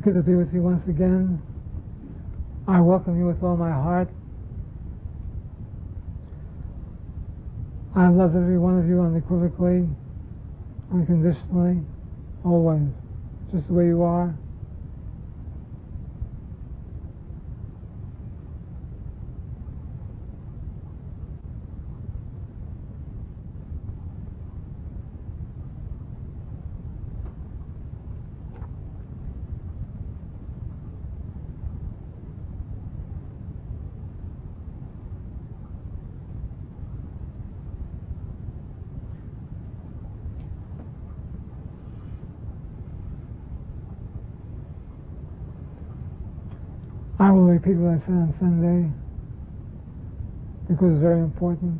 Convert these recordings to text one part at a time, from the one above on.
good to be with you once again. I welcome you with all my heart. I love every one of you unequivocally, unconditionally, always, just the way you are. I will repeat what I said on Sunday because it's very important.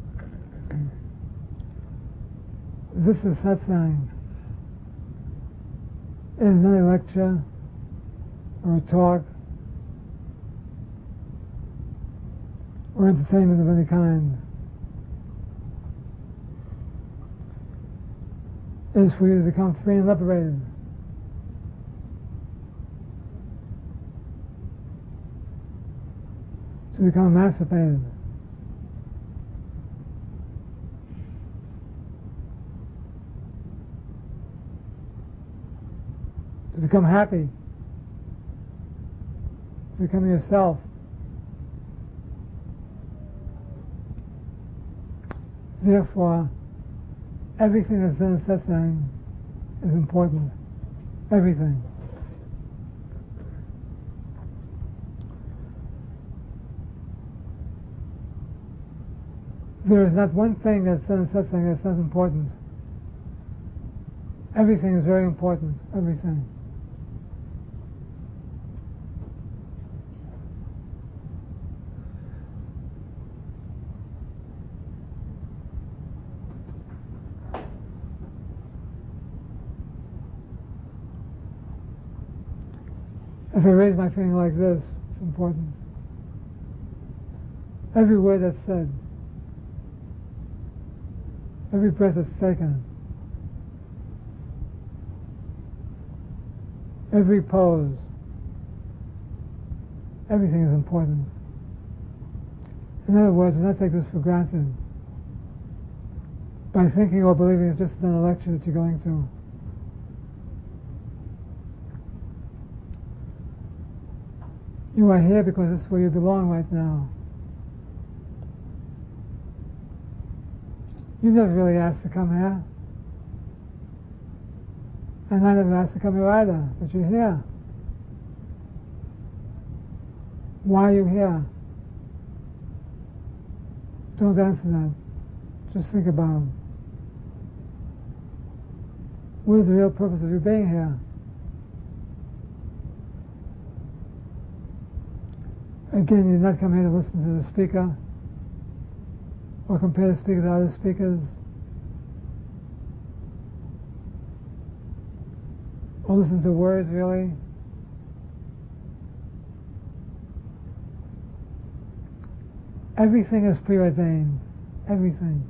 This is satsang. It is not a lecture or a talk or entertainment of any kind. It is for you to become free and liberated. To become emancipated. To become happy. To become yourself. Therefore, everything that's in satsang is important. Everything. There is not one thing that's in satsang that's not important. Everything is very important. Everything. If I raise my finger like this, it's important. Every word that's said. Every breath that's taken, every pose, everything is important. In other words, do not take this for granted by thinking or believing it's just another lecture that you're going to. You are here because this is where you belong right now. You never really asked to come here. And I never asked to come here either, but you're here. Why are you here? Don't answer that. Just think about it. What is the real purpose of you being here? Again, you did not come here to listen to the speaker or compare the speaker to other speakers or listen to words, really. Everything is preordained. Everything.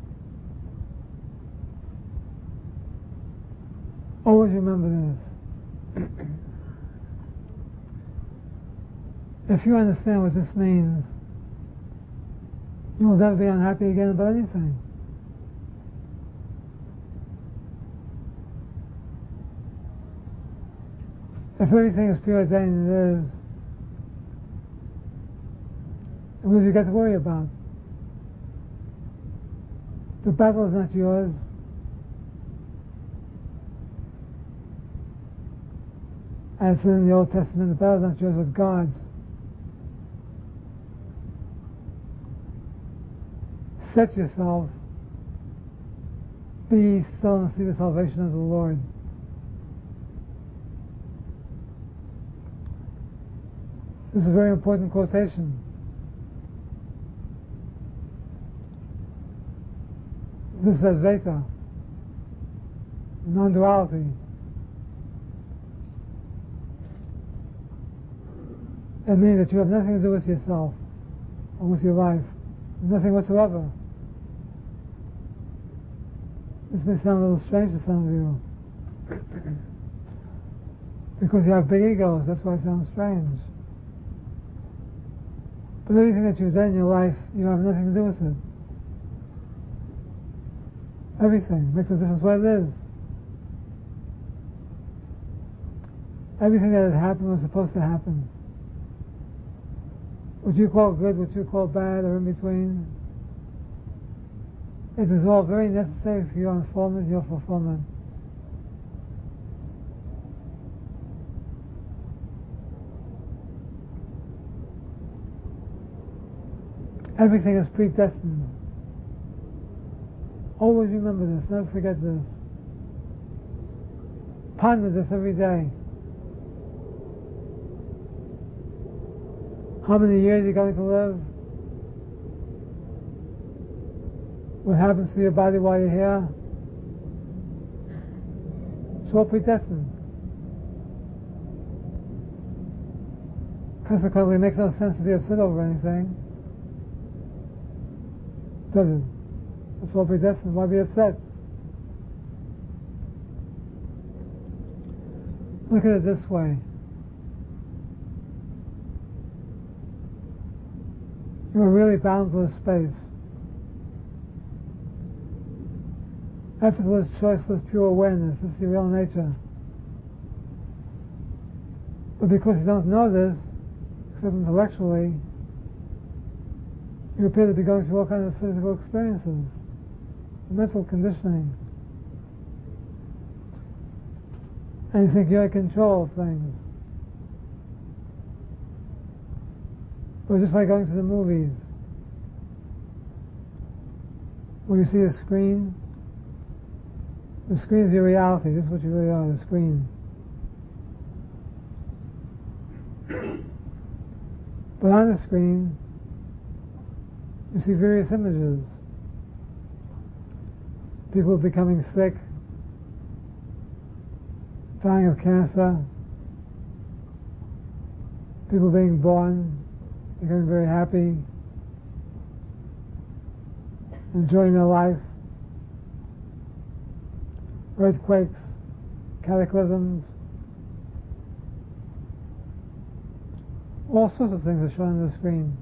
Always remember this. If you understand what this means, you will never be unhappy again about anything. If everything is preordained, it is. And what have you got to worry about? The battle is not yours. As in the Old Testament, the battle is not yours, but God's. Set yourself, be still and see the salvation of the Lord. This is a very important quotation. This is Advaita, non-duality. It means that you have nothing to do with yourself or with your life, nothing whatsoever. This may sound a little strange to some of you, Because you have big egos, that's why it sounds strange. But everything that you've done in your life, you have nothing to do with it. Everything makes no difference what it is. Everything that had happened was supposed to happen. What you call good, what you call bad, or in between, it is all very necessary for your unfoldment, your fulfillment. Everything is predestined. Always remember this, never forget this. Ponder this every day. How many years you're going to live? What happens to your body while you're here? It's all predestined. Consequently, it makes no sense to be upset over anything. Doesn't. It's all predestined. Why be upset? Look at it this way. You're really boundless space. Effortless, choiceless, pure awareness. This is your real nature. But because you don't know this, except intellectually, you appear to be going through all kinds of physical experiences, mental conditioning. And you think you're in control of things. Or just like going to the movies, where you see a screen. The screen is your reality. This is what you really are, the screen. But on the screen, you see various images. People becoming sick, dying of cancer, people being born, becoming very happy, enjoying their life, earthquakes, cataclysms, all sorts of things are shown on the screen.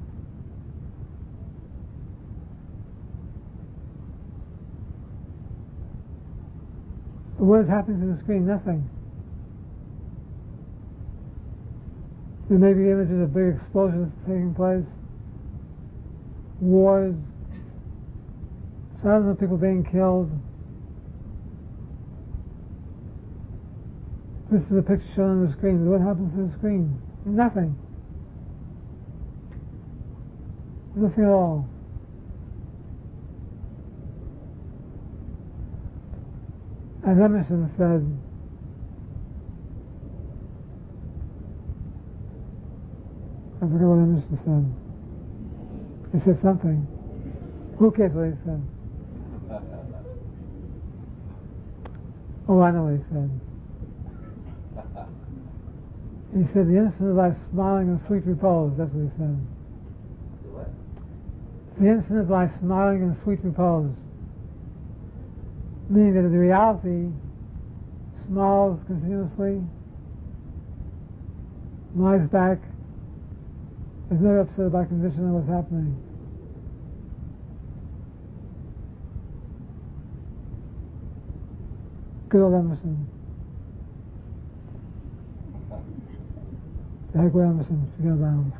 But what is happening to the screen? Nothing. There may be images of big explosions taking place, wars, thousands of people being killed. This is a picture shown on the screen. What happens to the screen? Nothing. Nothing at all. As Emerson said, I forget what Emerson said. He said something. Who cares what he said? Oh, I know what he said. He said, the infinite lies smiling in sweet repose. That's what he said. What? The infinite lies smiling in sweet repose. Meaning that the reality smiles continuously, lies back, is never upset about condition of what's happening. Good old Emerson. The heck with Emerson, forget about him.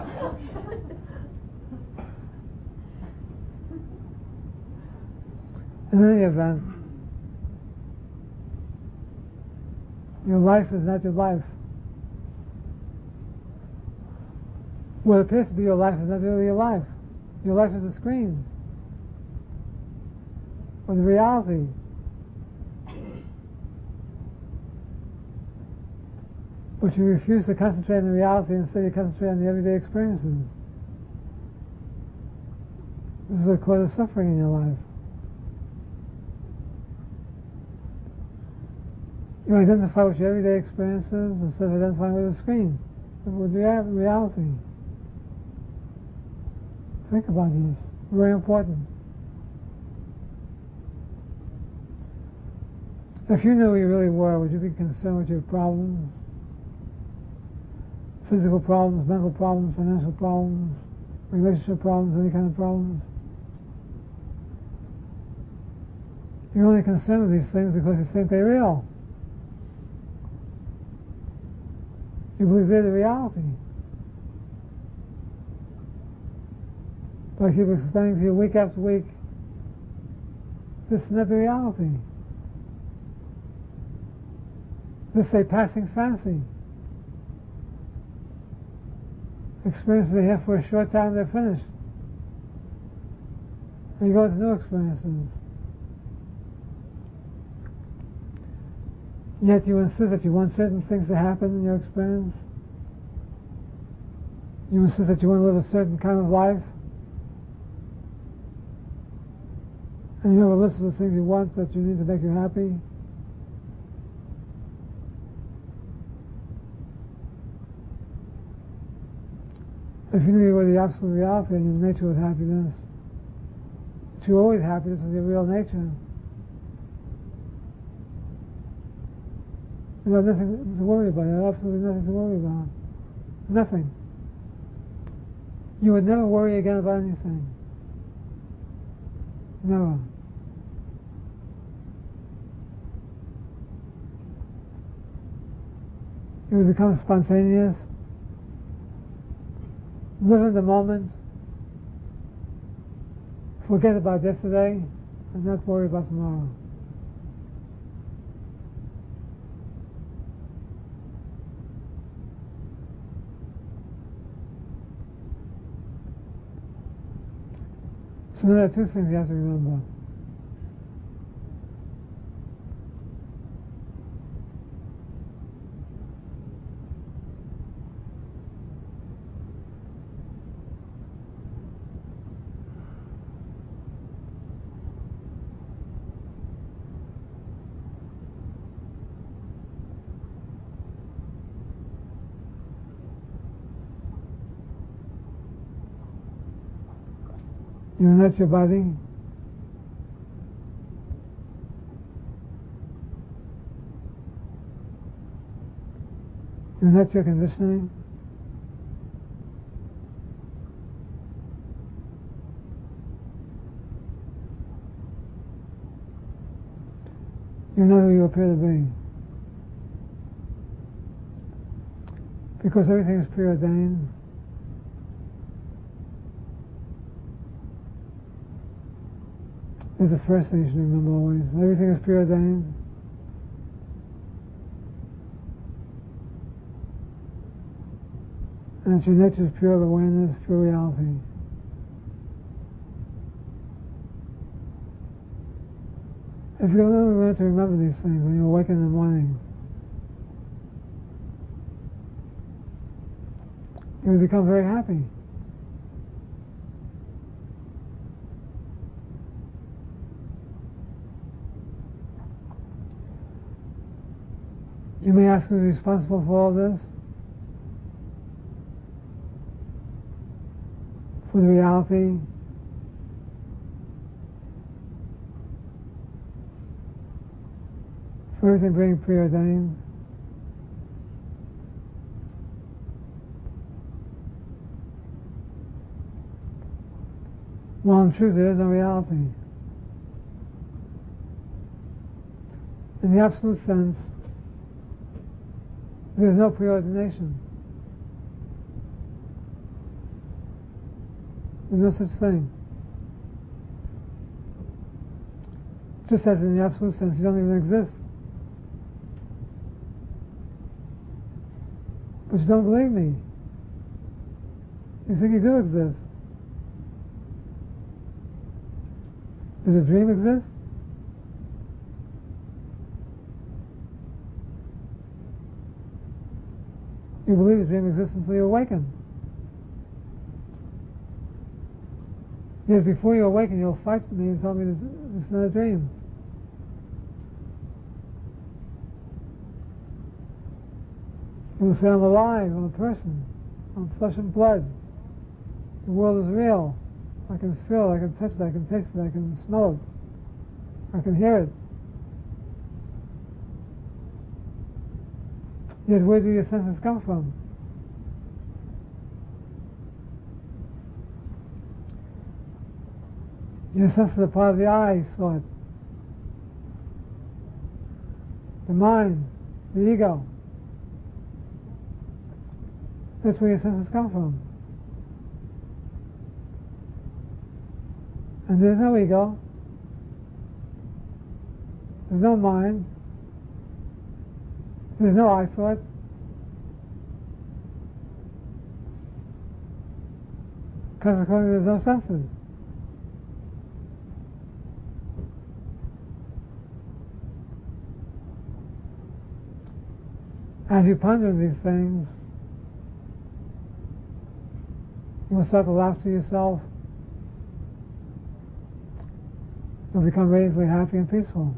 In any event, your life is not your life. What appears to be your life is not really your life. Your life is a screen. Or the reality. But you refuse to concentrate on the reality, instead you concentrate on the everyday experiences. This is what causes suffering in your life. You identify with your everyday experiences instead of identifying with the screen, with reality. Think about this. Very important. If you knew who you really were, would you be concerned with your problems, physical problems, mental problems, financial problems, relationship problems, any kind of problems. You're only concerned with these things because you think they're real. You believe they're the reality. But I keep explaining to you week after week, this is not the reality. This is a passing fancy. Experiences are here for a short time, they're finished. And you go into new experiences. Yet you insist that you want certain things to happen in your experience. You insist that you want to live a certain kind of life. And you have a list of the things you want that you need to make you happy. If you knew you were the absolute reality and your nature was happiness, that you're always happy, this is your real nature, you have nothing to worry about. You have absolutely nothing to worry about. Nothing. You would never worry again about anything. Never. You would become spontaneous, live in the moment, forget about yesterday, and not worry about tomorrow. So there are two things you have to remember. You're not your body. You're not your conditioning. You're not who you appear to be. Because everything is preordained. Is the first thing you should remember always. Everything is preordained. And it's your nature's pure awareness, pure reality. If you only learn to remember these things when you awaken in the morning, you will become very happy. You may ask who's responsible for all this? For the reality? For everything being preordained? Well, in truth, there is no reality. In the absolute sense, there's no preordination. There's no such thing. Just as in the absolute sense, you don't even exist. But you don't believe me. You think you do exist. Does a dream exist? You believe the dream exists until you awaken. Yes, before you awaken, you'll fight with me and tell me it's not a dream. You'll say, I'm alive, I'm a person, I'm flesh and blood. The world is real. I can feel it, I can touch it, I can taste it, I can smell it, I can hear it. Yet where do your senses come from? Your senses are part of the I thought, the mind, the ego. That's where your senses come from. And there's no ego. There's no mind. There's no I thought. Consequently, there's no senses. As you ponder these things, you will start to laugh to yourself. You'll become radiantly happy and peaceful.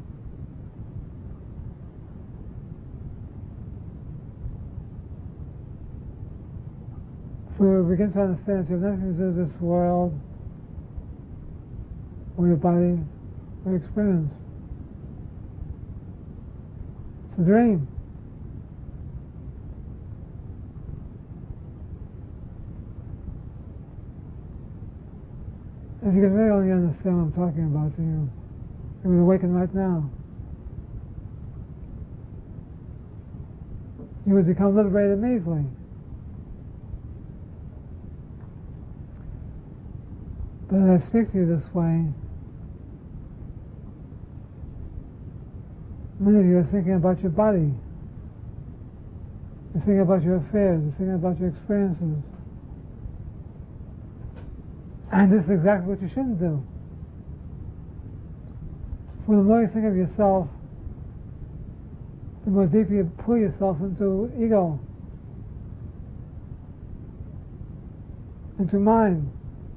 If we begin to understand that you have nothing to do with this world, or your body, or your experience. It's a dream. If you can really only understand what I'm talking about to you, you would awaken right now. You would become liberated immediately. But as I speak to you this way, many of you are thinking about your body. You're thinking about your affairs. You're thinking about your experiences. And this is exactly what you shouldn't do. For the more you think of yourself, the more deeply you pull yourself into ego, into mind.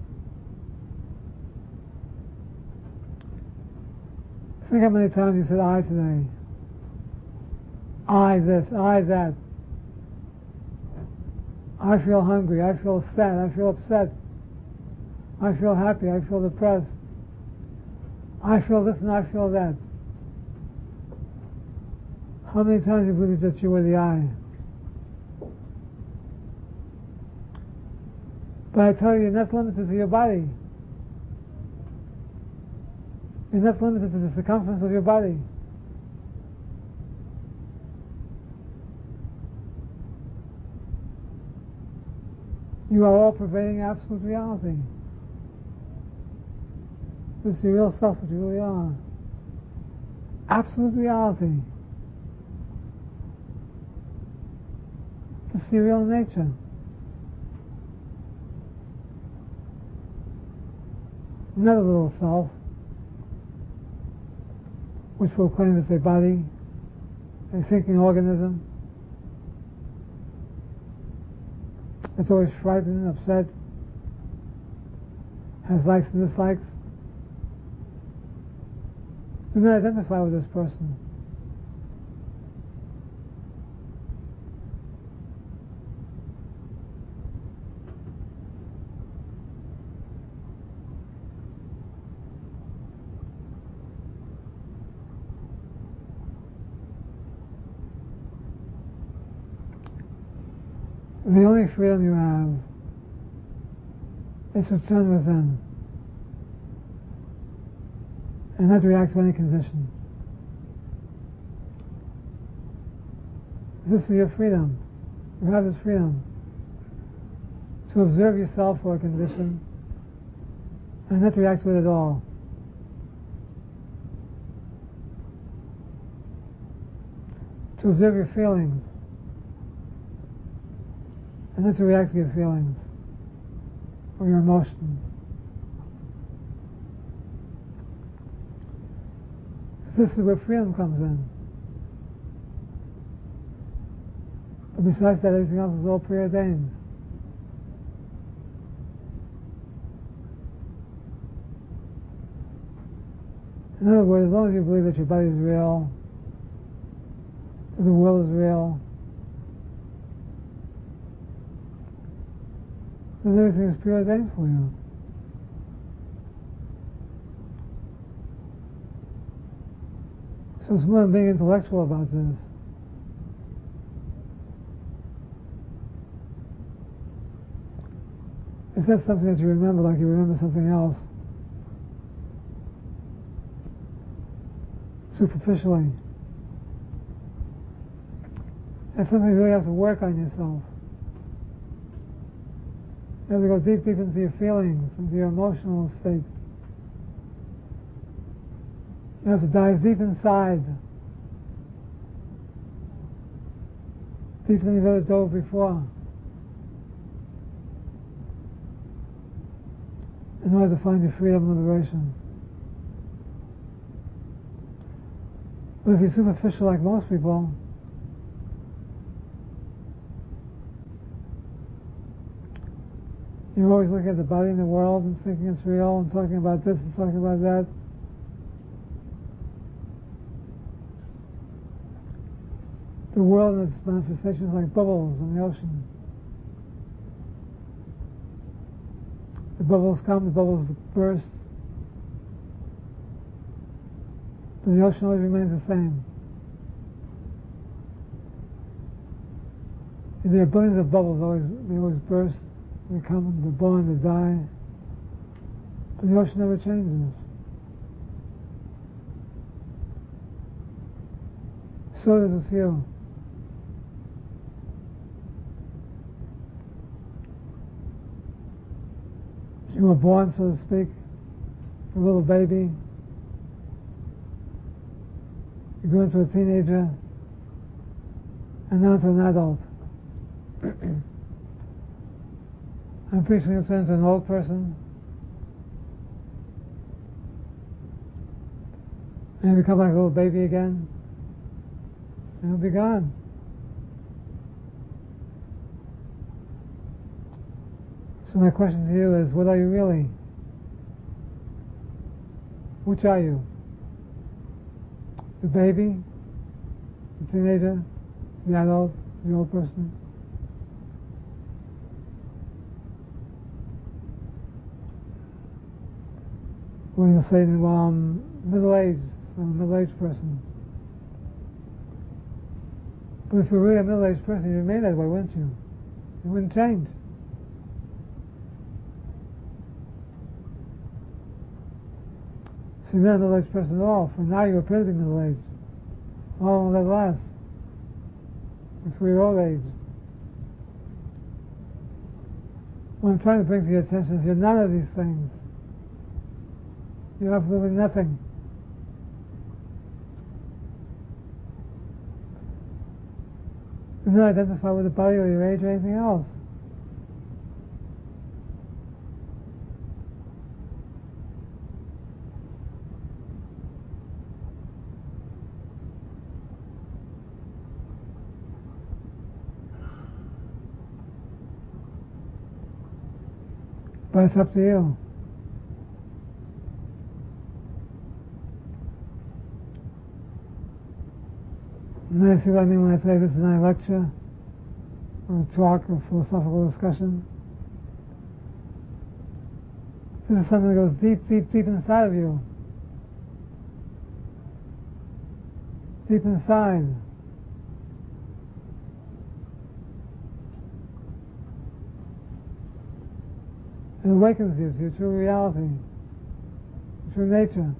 Think how many times you said I today. I this, I that. I feel hungry, I feel sad, I feel upset. I feel happy, I feel depressed. I feel this and I feel that. How many times you believe that you were the I? But I tell you, you're not limited to your body. You're not limited to the circumference of your body. You are all pervading absolute reality. This is your real self, what you really are. Absolute reality. This is your real nature. Not a little self, which will claim it's a body, a thinking organism. It's always frightened, upset, has likes and dislikes. Do not identify with this person. The only freedom you have is to turn within and not react to any condition. This is your freedom. You have this freedom to observe yourself for a condition and not react to it at all. To observe your feelings and not to react to your feelings or your emotions. This is where freedom comes in. But besides that, everything else is all preordained. In other words, as long as you believe that your body is real, that the world is real, then everything is preordained for you. So it's more than being intellectual about this. It's not something that you remember like you remember something else. superficially. That's something you really have to work on yourself. You have to go deep, deep into your feelings, into your emotional state. You have to dive deep inside, deeper than you've ever dove before, in order to find your freedom and liberation. But if you're superficial like most people, you're always looking at the body and the world and thinking it's real and talking about this and talking about that. The world and its manifestations like bubbles in the ocean. The bubbles come, the bubbles burst, but the ocean always remains the same. There are billions of bubbles, they always burst, they come, they're born, they die, but the ocean never changes. So it is with you. You were born, so to speak, a little baby. You grew into a teenager, and now to an adult. I'm pretty sure you'll turn into an old person, and you become like a little baby again, and you'll be gone. So my question to you is, what are you really? Which are you? The baby? The teenager? The adult? The old person? Or you'll say, well, I'm middle-aged, so I'm a middle-aged person. But if you're really a middle-aged person, you'd remain that way, wouldn't you? You wouldn't change. So you're not a middle-aged person at all. For now you appear to be middle-aged. How long will that last? Before your old age. What I'm trying to bring to your attention is you're none of these things. You're absolutely nothing. Do not identify with the body or your age or anything else. But it's up to you. And I see what I mean when I say this is not a lecture, or a talk, or a philosophical discussion. This is something that goes deep, deep, deep inside of you. Deep inside. It awakens you to your true reality, your true nature.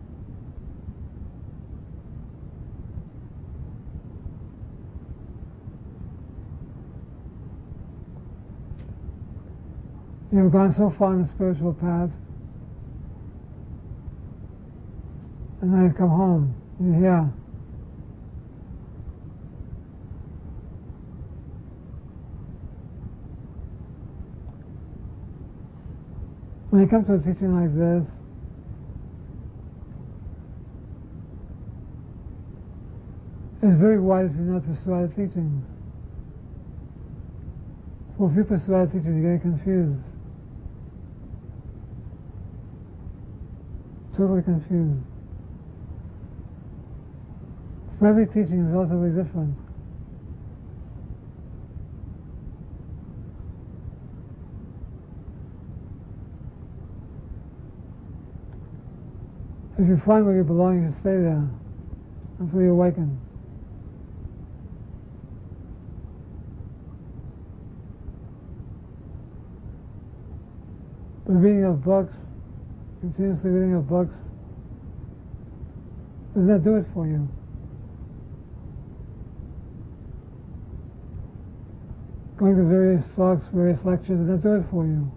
You've gone so far on the spiritual path, and now you've come home. You're here. When you come to a teaching like this, it's very wise if you not pursue other teachings. For if you pursue other teachings, you get confused. Totally confused. For every teaching is relatively different. If you find where you belong, you should stay there until you awaken. But reading of books, continuously reading of books, Does that do it for you? Going to various talks, various lectures, does that do it for you?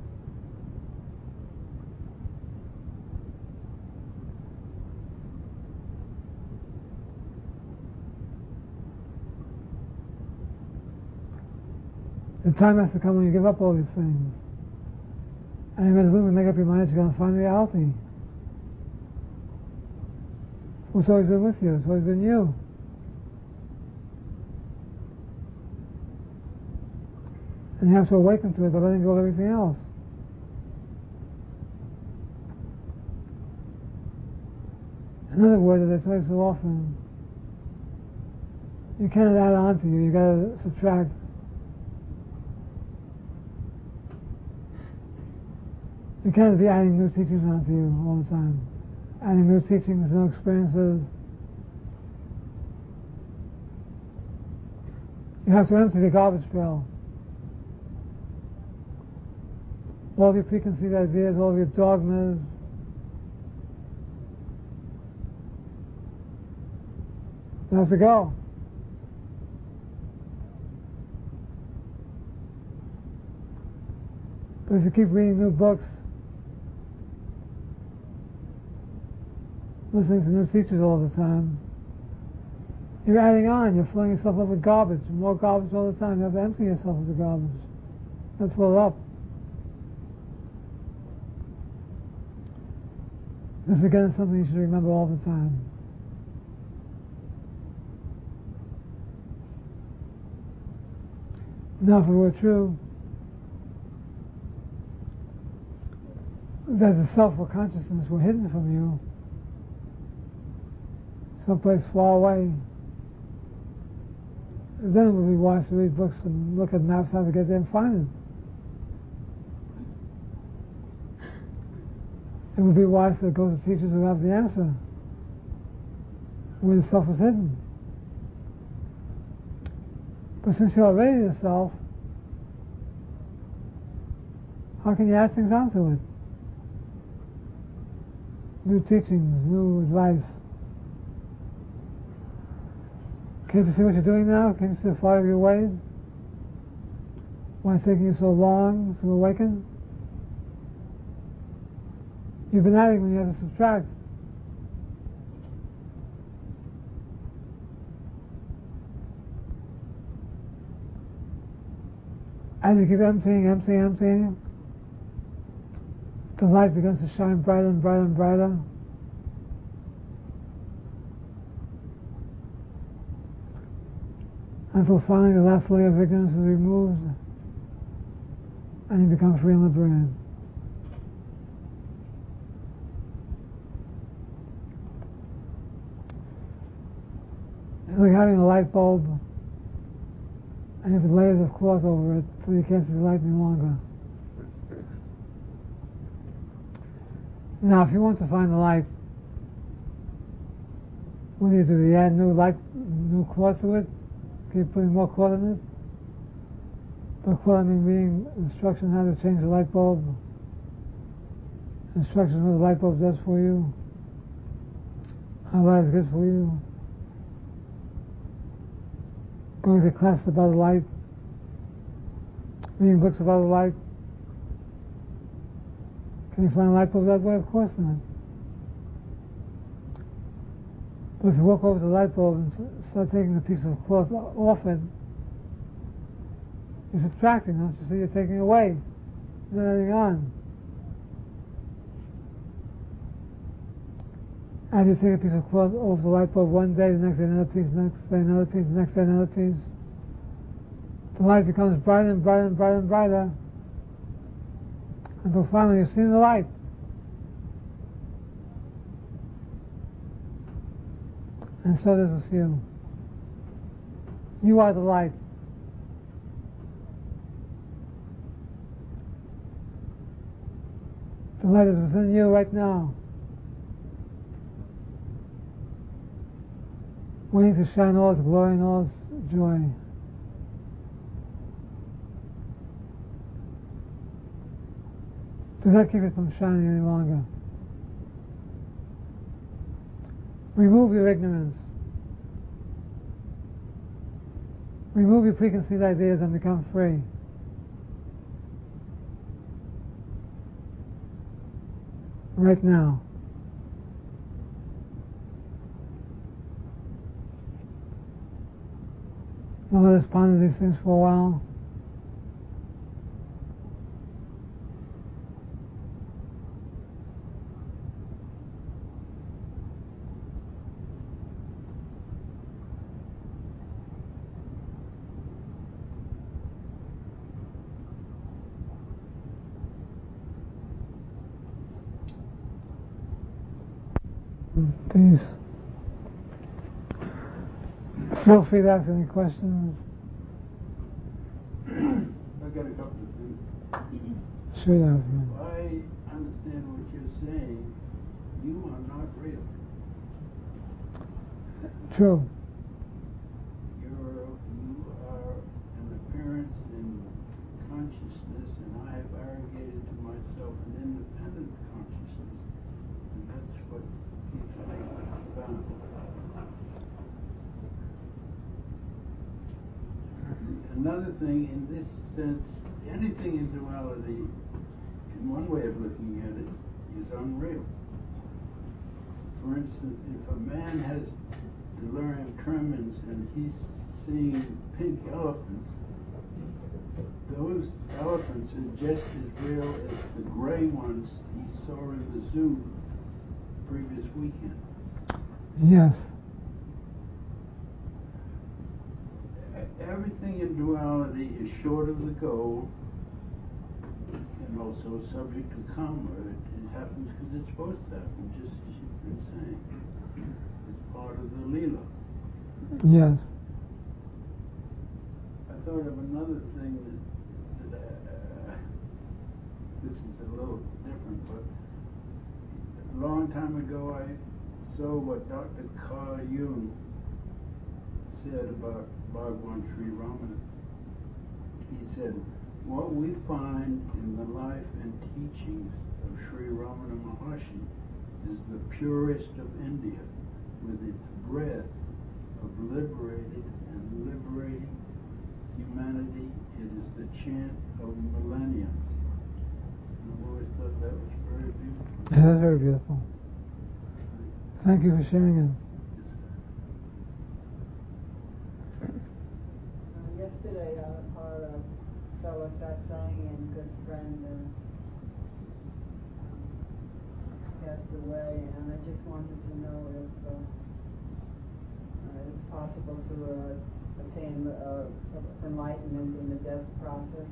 The time has to come when you give up all these things. And you resolutely make up your mind that you're going to find reality. It's always been with you. It's always been you. And you have to awaken to it by letting go of everything else. In other words, as I tell you so often, you cannot add on to you. You got to subtract. You can't be adding new teachings onto you all the time. Adding new teachings, new experiences. You have to empty the garbage pail. All of your preconceived ideas, all of your dogmas. It has to go. But if you keep reading new books, listening to new teachers all the time, you're adding on, you're filling yourself up with garbage, more garbage all the time. You have to empty yourself of the garbage. Let's fill it up. This again is something you should remember all the time. Now if it were true that the self or consciousness were hidden from you, someplace far away, then it would be wise to read books and look at maps how to get there and find it. It would be wise to go to teachers who have the answer, where the self is hidden. But since you're already the self, how can you add things onto it? New teachings, new advice. Can't you see what you're doing now? Can't you see the fire of your ways? Why it's taking you so long to awaken? You've been adding when you have to subtract. As you keep emptying, the light begins to shine brighter and brighter and brighter. Until finally the last layer of ignorance is removed and you become free and liberated. It's like having a light bulb and you put layers of cloth over it so you can't see the light any longer. Now if you want to find the light, what do? You add new cloth to it? Keep putting more cloth in it? By cloth I mean reading instructions how to change the light bulb, instructions what the light bulb does for you, how light is good for you, going to classes about the light, reading books about the light. Can you find a light bulb that way? Of course not. But if you walk over to the light bulb and start taking a piece of cloth off it, you're subtracting, don't you see? You're taking away, not adding on. As you take a piece of cloth off the light bulb one day, the next day another piece, the next day another piece, the next day another piece, the light becomes brighter and brighter and brighter and brighter until finally you're seeing the light. And so it is with you. You are the light. The light is within you right now, waiting to shine all its glory and all its joy. Do not keep it from shining any longer. Remove your ignorance. Remove your preconceived ideas and become free. Right now. Now let us ponder these things for a while. Peace. Feel free to ask any questions. I got a couple of things. Sure, I understand what you're saying. You are not real. True. You are an appearance in consciousness, and I have arrogated to myself an independent consciousness, and that's what keeps me bound. Another thing, in this sense, anything in duality, in one way of looking at it, is unreal. For instance, if a man has delirium tremens and he's seeing pink elephants, those elephants are just as real as the gray ones he saw in the zoo previous weekend. Yes. Everything in duality is short of the goal and also subject to karma. It happens because it's supposed to happen, just as you've been saying. It's part of the Leela. Yes. I thought of another thing that this is a little different, but a long time ago I saw what Dr. Carl Jung said about Bhagwan Sri Ramana. He said, what we find in the life and teachings of Sri Ramana Maharshi is the purest of India, with its breath of liberated and liberating humanity. It is the chant of millenniums. And I've always thought that was very beautiful. It is very beautiful. Thank you for sharing it. Yesterday, our fellow satsang and good friend passed away, and I just wanted to know if it's possible to attain enlightenment in the death process,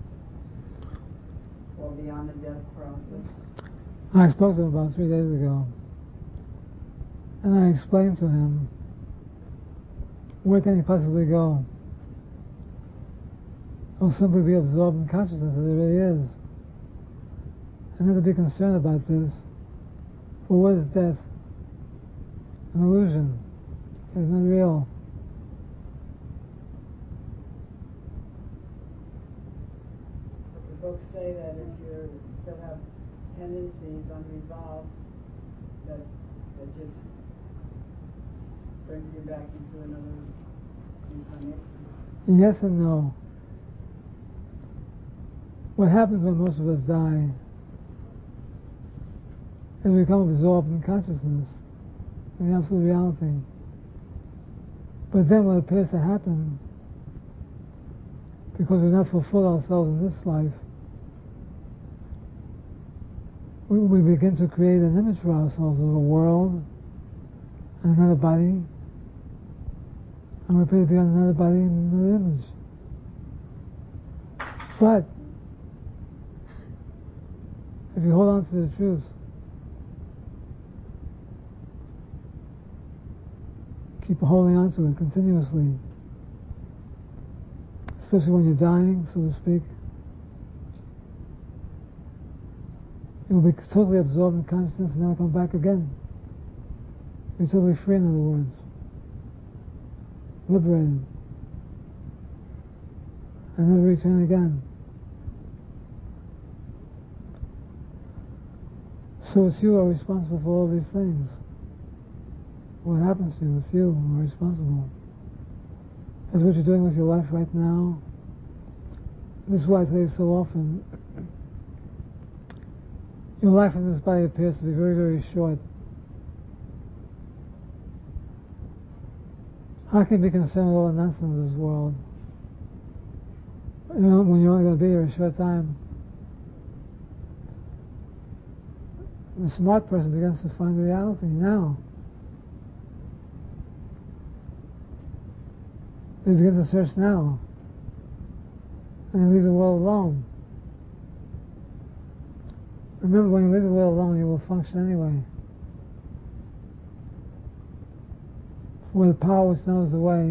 or beyond the death process. I spoke to him about 3 days ago, and I explained to him, where can he possibly go? He'll simply be absorbed in consciousness as it really is. And not to be concerned about this. For what is death? An illusion. It is not real. But the books say that if you still have tendencies unresolved, that just brings you back into another incarnation. Yes and no. What happens when most of us die is we become absorbed in consciousness, in the absolute reality. But then what appears to happen, because we've not fulfilled ourselves in this life, we begin to create an image for ourselves of a world and another body, and we appear to be on another body and another image. But if you hold on to the truth, keep holding on to it continuously, especially when you're dying, so to speak, you'll be totally absorbed in consciousness and never come back again. You're totally free, in other words. Liberated. And never return again. So it's you who are responsible for all these things. what happens to you. It's you who are responsible. That's what you're doing with your life right now. This is why I tell you so often, your life in this body appears to be very, very short. How can you be concerned with all the nonsense of this world? You know, when you're only going to be here a short time. The smart person begins to find the reality now. They begin to search now. And they leave the world alone. Remember, when you leave the world alone, you will function anyway. For the power which knows the way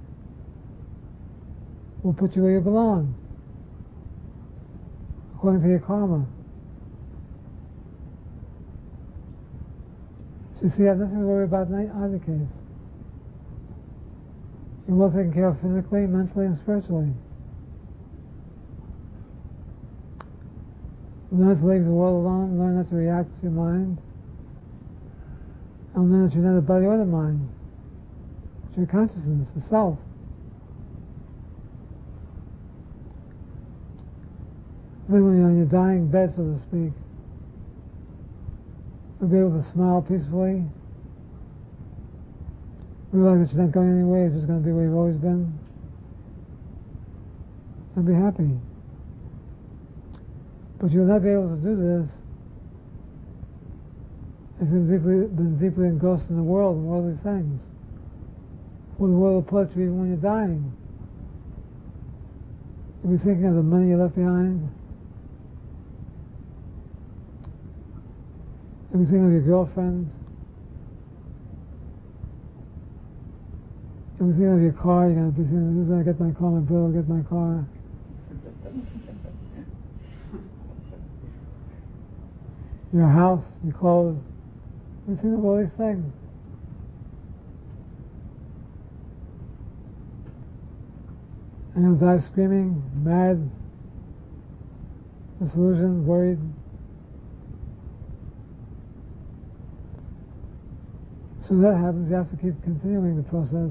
will put you where you belong, according to your karma. So you see, you have nothing to worry about in either case. You're well taken care of physically, mentally, and spiritually. Learn to leave the world alone, learn not to react to your mind, and learn that you're not the body or the mind. It's your consciousness, the self. Then when you're on your dying bed, so to speak, you'll be able to smile peacefully, realize that you're not going anywhere, you're just going to be where you've always been, and be happy. But you'll not be able to do this if you've been deeply engrossed in the world and worldly things. For the world will approach you even when you're dying. You'll be thinking of the money you left behind. You'll be thinking of your girlfriends. You'll be thinking of your car. You're going to be thinking, who's going to get my car? My brother will get my car. Your house, your clothes. You're thinking of all these things. And you'll die screaming, mad, disillusioned, worried. So that happens, you have to keep continuing the process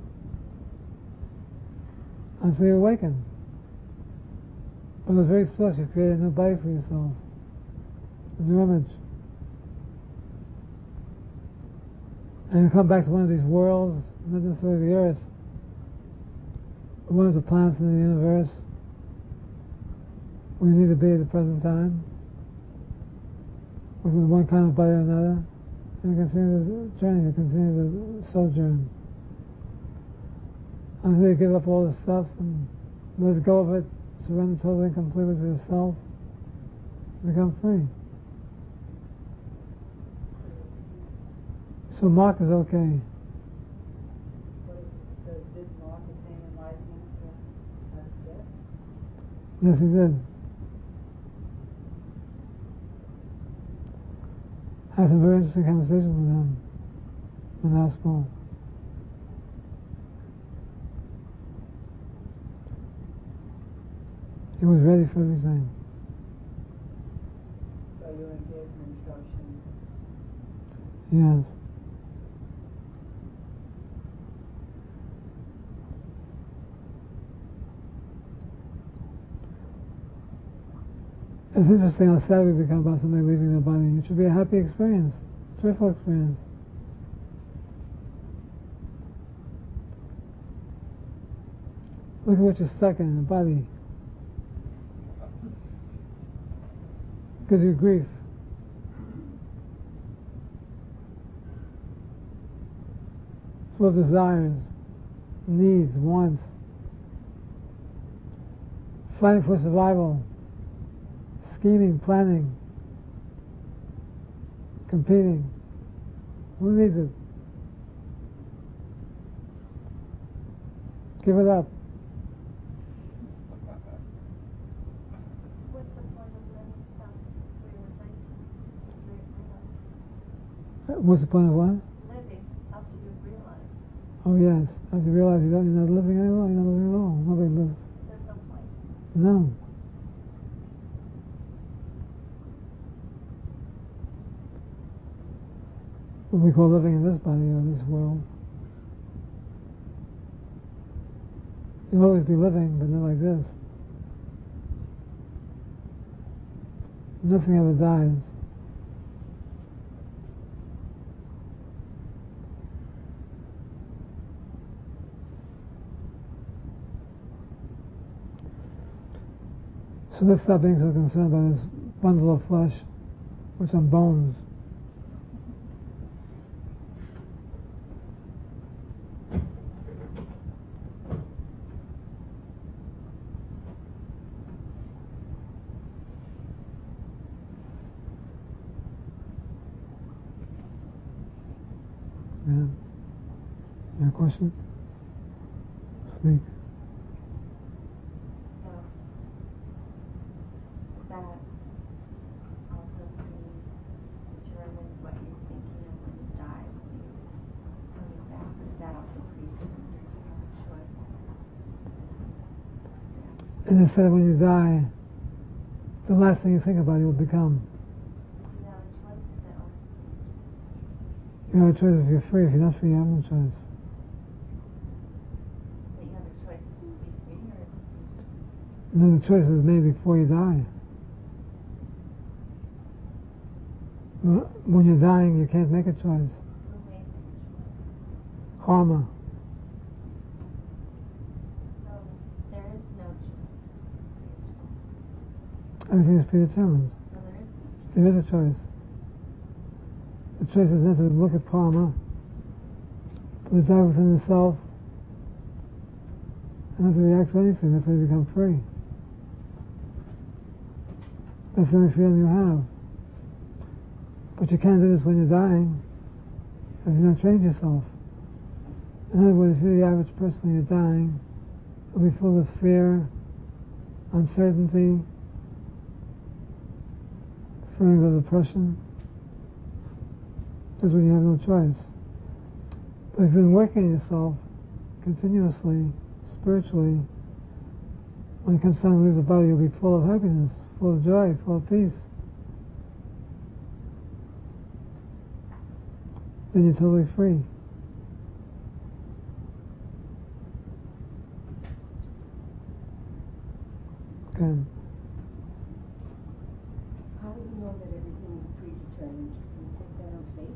until you awaken. But it's very close, you've created a new body for yourself, a new image. And you come back to one of these worlds, not necessarily the earth, but one of the planets in the universe, where you need to be at the present time, with one kind of body or another. And you continue the journey, you continue the sojourn. Until you give up all this stuff and let go of it, surrender totally and completely to yourself, become free. So Mark is okay. Did Mark attain enlightenment at his death? Yes, he did. I had some very interesting conversations with him in our school. He was ready for everything. So you gave him instructions. Yes. It's interesting how sad we become about somebody leaving their body. It should be a happy experience, joyful experience. Look at what you're stuck in, the body. Gives you grief. Full of desires, needs, wants. Fighting for survival. Scheming, planning, competing. Who needs it? Give it up. What's the point of living without realization? What's the point of what? Living after you've realized. Oh yes, after you realize you're not living anymore, you're not living at all. Nobody lives. There's no point. No. what we call living in this body or this world. You'll always be living, but not like this. Nothing ever dies. So let's stop being so concerned by this bundle of flesh with some bones. Yeah. You have a question? Speak. So, that also predetermines what you're thinking of when you die, when you back. Does that also predetermine your choice? And it said when you die, the last thing you think about you'll become. Do you have a choice though? You have a choice if you're free. If you're not free, you have no choice. That you have a choice to be free or No, the choice is made before you die. When you're dying, you can't make a choice. who makes the choice? Karma. So there is no choice. Everything is predetermined. So there is no choice. There is a choice. The choice is not to look at karma, but to die within the self, and not to react to anything. That's how you become free. That's the only freedom you have. But you can't do this when you're dying, if you've not trained yourself. In other words, if you're the average person when you're dying, you'll be full of fear, uncertainty, feelings of depression. That's when you have no choice. But if you've been working on yourself continuously, spiritually, when it comes time to leave the body, you'll be full of happiness, full of joy, full of peace. Then you're totally free. Okay. How do you know that everything is predetermined? Can you take that on faith?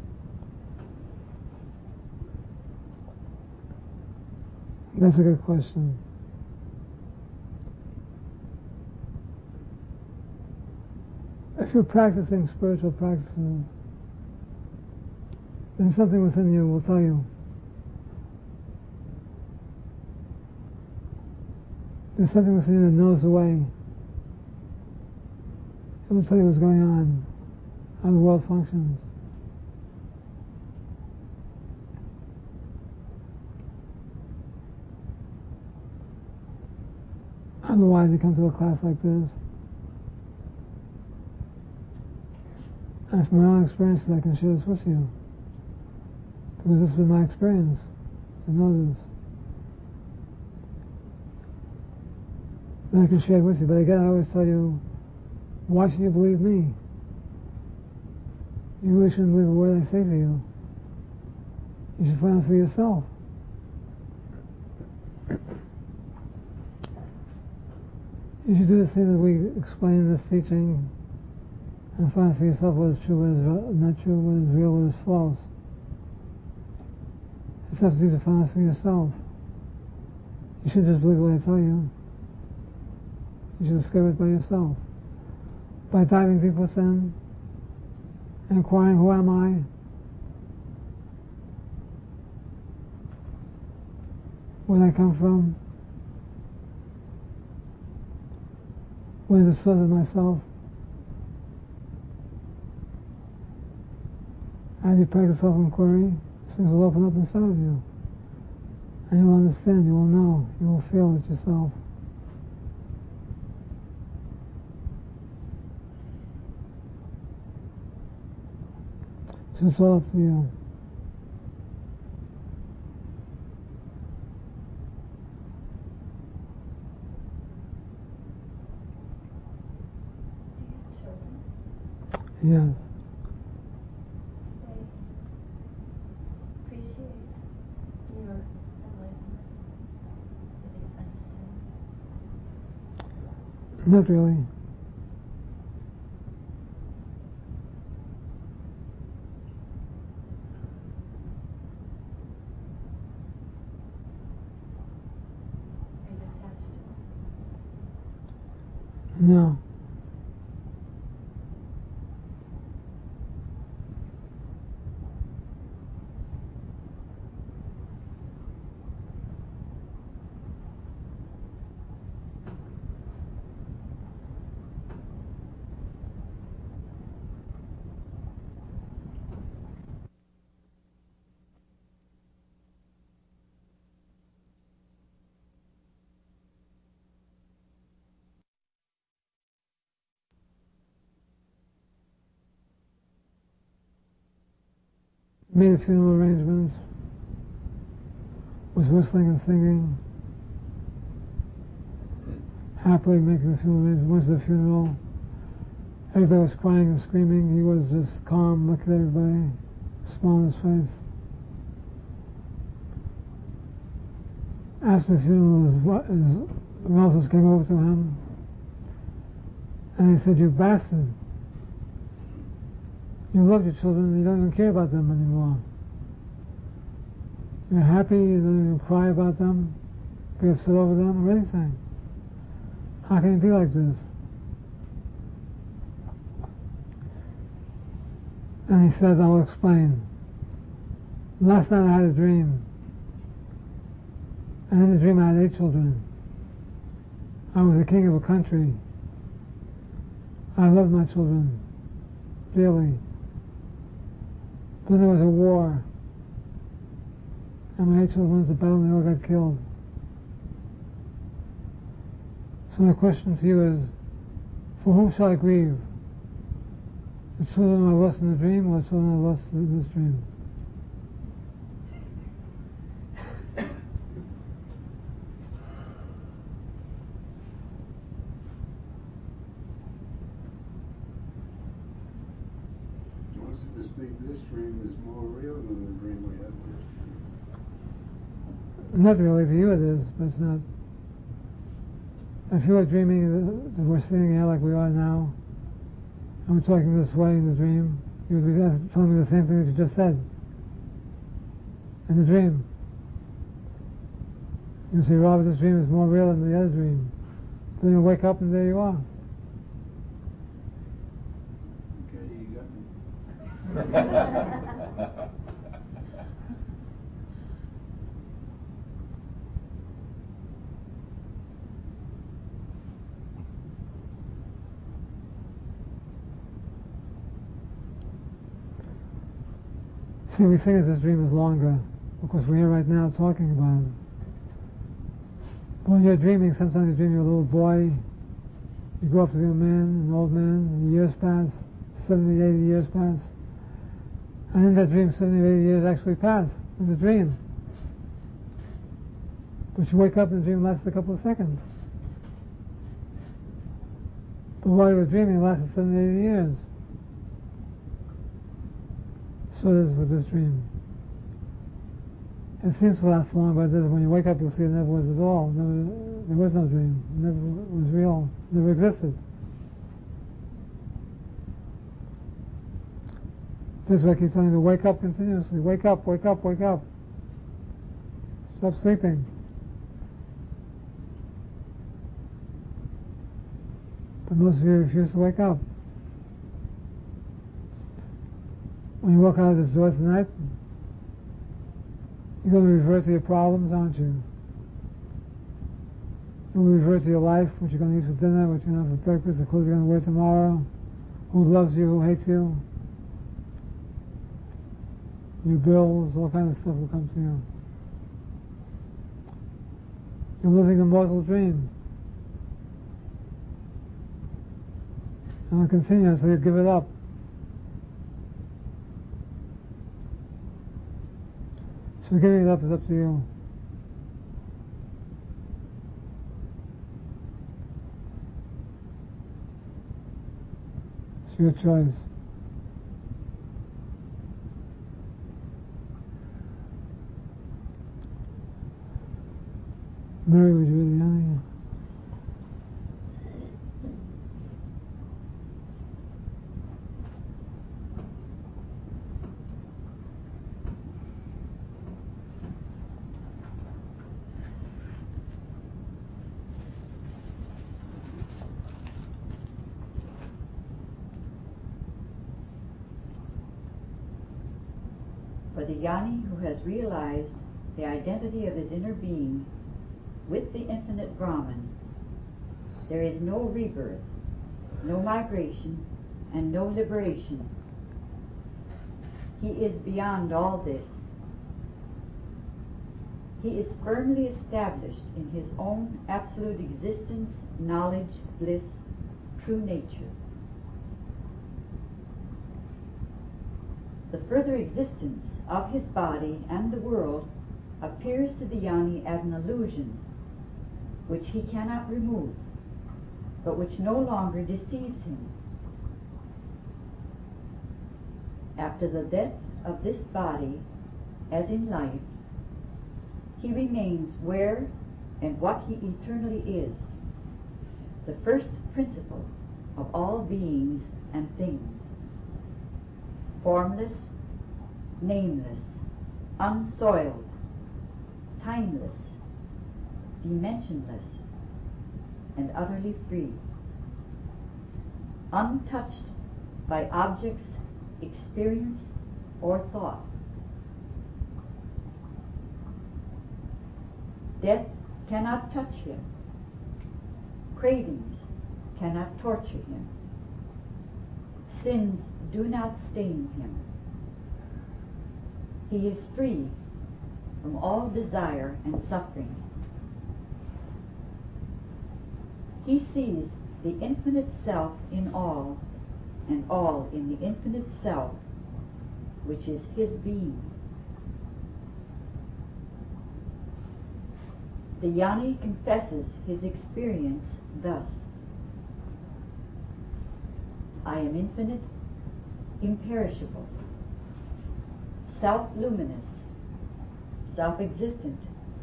That's a good question. If you're practicing spiritual practices, then something within you will tell you. There's something within you that knows the way. It will tell you what's going on, how the world functions. Otherwise, you come to a class like this, and from my own experiences, I can share this with you. Because this has been my experience to know this. And I can share it with you, but again, I always tell you, why should you believe me? You really shouldn't believe a word I say to you. You should find it for yourself. You should do the thing that we explain in this teaching and find for yourself what is true, what is not true, what is real, what is false. It's up to you to find it for yourself. You shouldn't just believe what I tell you. You should discover it by yourself. By diving deep within, inquiring, who am I? Where did I come from? What is the source of myself? As you practice self-inquiry, things will open up inside of you. And you will understand, you will know, you will feel it yourself. So it's all up to you. Do you have children? Yes. Not really. Are you attached to it? No. Made the funeral arrangements, was whistling and singing, happily making the funeral arrangements. Went to the funeral, everybody was crying and screaming, he was just calm, looking at everybody, smile on his face. After the funeral, his relatives came over to him, and he said, "You bastard. You love your children and you don't even care about them anymore. You're happy, you don't even cry about them, be upset over them, or anything. How can you be like this?" And he said, "I'll explain. Last night I had a dream. And in the dream I had 8 children. I was the king of a country. I loved my children dearly. Then there was a war, and my 8 children went to battle and they all got killed. So my question to you is, for whom shall I grieve? The children I lost in the dream, or the children I lost in this dream?" Most of us think this dream is more real than the dream we had yesterday. Not really, to you it is, but it's not. If you were dreaming that we're sitting here like we are now, and we're talking this way in the dream, you would be telling me the same thing that you just said. In the dream. You say, "Robert, this dream is more real than the other dream." Then you wake up and there you are. Okay, you got me. See, we think that this dream is longer because we're here right now talking about it. But when you're dreaming, sometimes you dream you're a little boy, you grow up to be a man, an old man, and years pass, 70, 80 years pass. And in that dream, 70, 80 years actually pass in the dream. But you wake up and the dream lasts a couple of seconds. But while you were dreaming, it lasted 70, 80 years. So it is with this dream. It seems to last long, but it doesn't. When you wake up, you'll see it never was at all. There was no dream. It never was real. It never existed. That's why I keep telling you to wake up continuously. Wake up, wake up, wake up. Stop sleeping. But most of you refuse to wake up. When you walk out of this door tonight, you're going to revert to your problems, aren't you? You'll revert to your life, what you're going to eat for dinner, what you're going to have for breakfast, the clothes you're going to wear tomorrow, who loves you, who hates you. Your bills, all kinds of stuff will come to you. You're living a mortal dream. And it'll continue until you give it up. So giving it up is up to you. It's your choice. Mary, would you read the other? the Jnani who has realized the identity of his inner being with the infinite Brahman, there is no rebirth, no migration, and no liberation. He is beyond all this. He is firmly established in his own absolute existence, knowledge, bliss, true nature. The further existence of his body and the world appears to the Jnani as an illusion which he cannot remove, but which no longer deceives him. After the death of this body, as in life, he remains where and what he eternally is, the first principle of all beings and things, formless, nameless, unsoiled, timeless, dimensionless, and utterly free, untouched by objects, experience, or thought. Death cannot touch him. Cravings cannot torture him. Sins do not stain him. He is free from all desire and suffering. He sees the infinite self in all, and all in the infinite self, which is his being. The Jnani confesses his experience thus: I am infinite, imperishable, self-luminous, self-existent.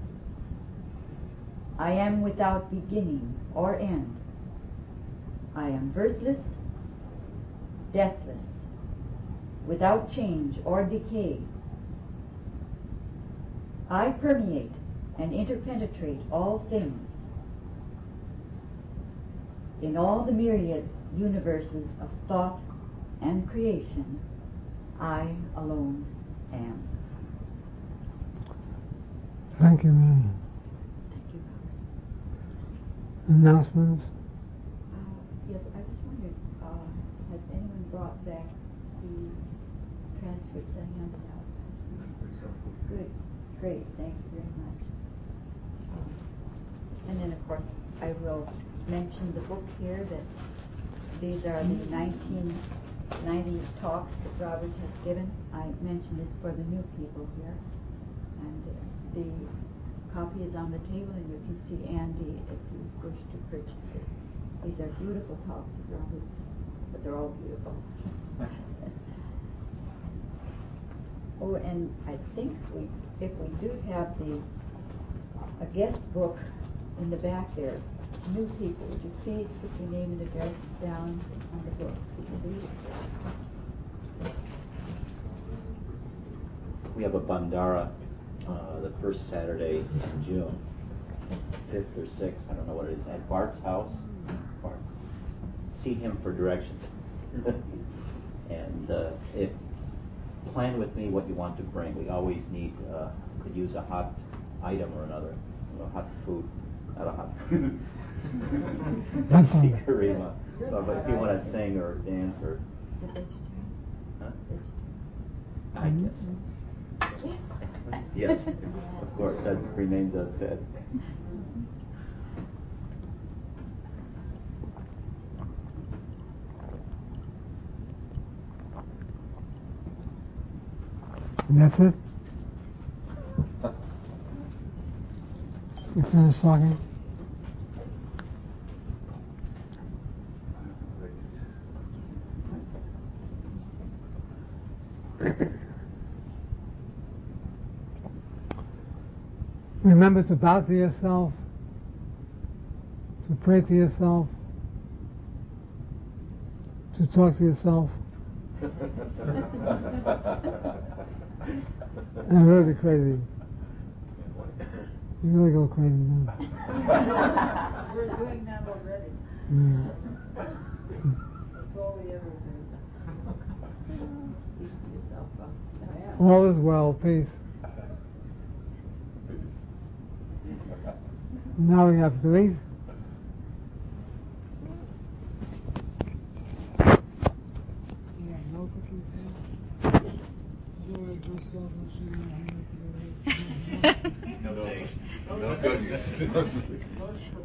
I am without beginning or end. I am birthless, deathless, without change or decay. I permeate and interpenetrate all things. In all the myriad universes of thought and creation, I alone am. Thank you, Mary. Thank you. Announcements? Yes, I just wondered, has anyone brought back the transcripts and handout? Good, great, thank you very much. And then, of course, I will mention the book here, that these are the 1990 talks that Robert has given. I mentioned this for the new people here. And the copy is on the table, and you can see Andy if you wish to purchase it. These are beautiful talks of Robert, but they're all beautiful. Oh, and I think if we do have a guest book in the back there, new people, would you please put your name and address down on the book, please? We have a Bandara the first Saturday in June, 5th or 6th, I don't know what it is, at Bart's house. Bart. See him for directions. And plan with me what you want to bring. We always could use a hot item or another, hot food, not a hot food. Karima. So, but if you want to sing or dance or... The vegetarian? Huh? Vegetarian. I guess. Yes, of course, that remains unsaid. And that's it? You finished talking? Remember to bow to yourself, to pray to yourself, to talk to yourself. And really be crazy. You really go crazy then. We're doing that already. Yeah. That's all we ever do. Speak to yourself, All is well, peace. Now we have to eat. Yeah, no cookies here. No thanks. No cookies.